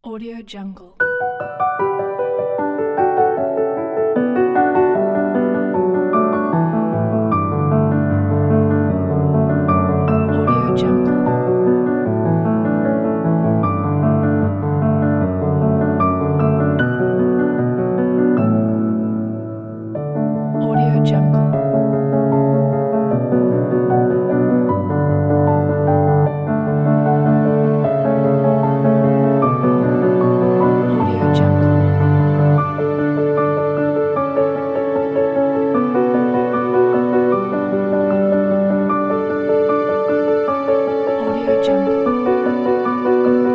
Audio Jungle. Audio Jungle. Audio Jungle. Audio Jungle. Audio Jungle.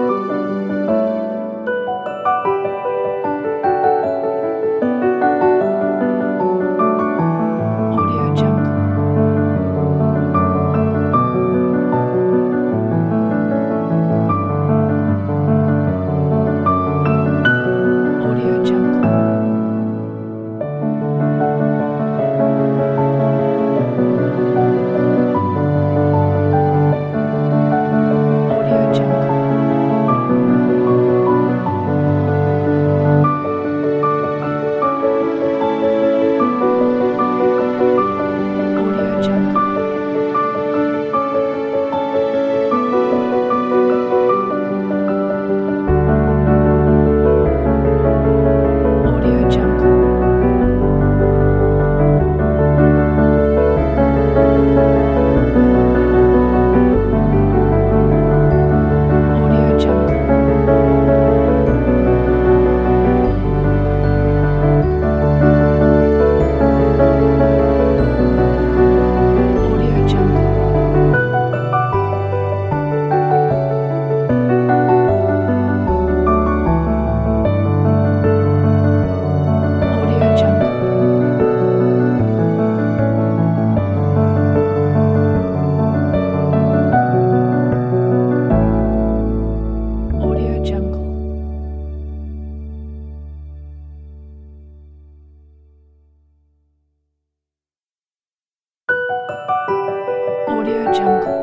Audio Jungle. Audio Jungle. Audio Jungle. Audio Jungle. Audio Jungle. Audio Jungle. Audio Jungle. Audio Jungle. Audio Jungle. Audio Jungle.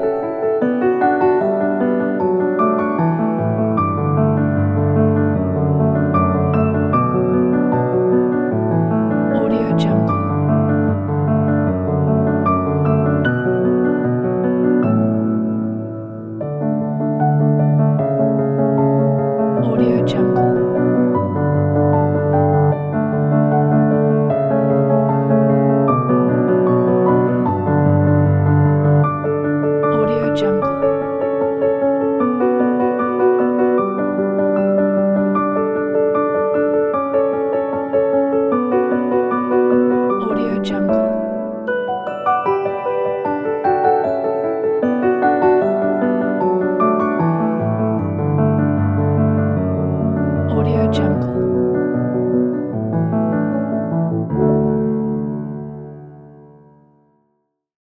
Audio Jungle. Audio Jungle.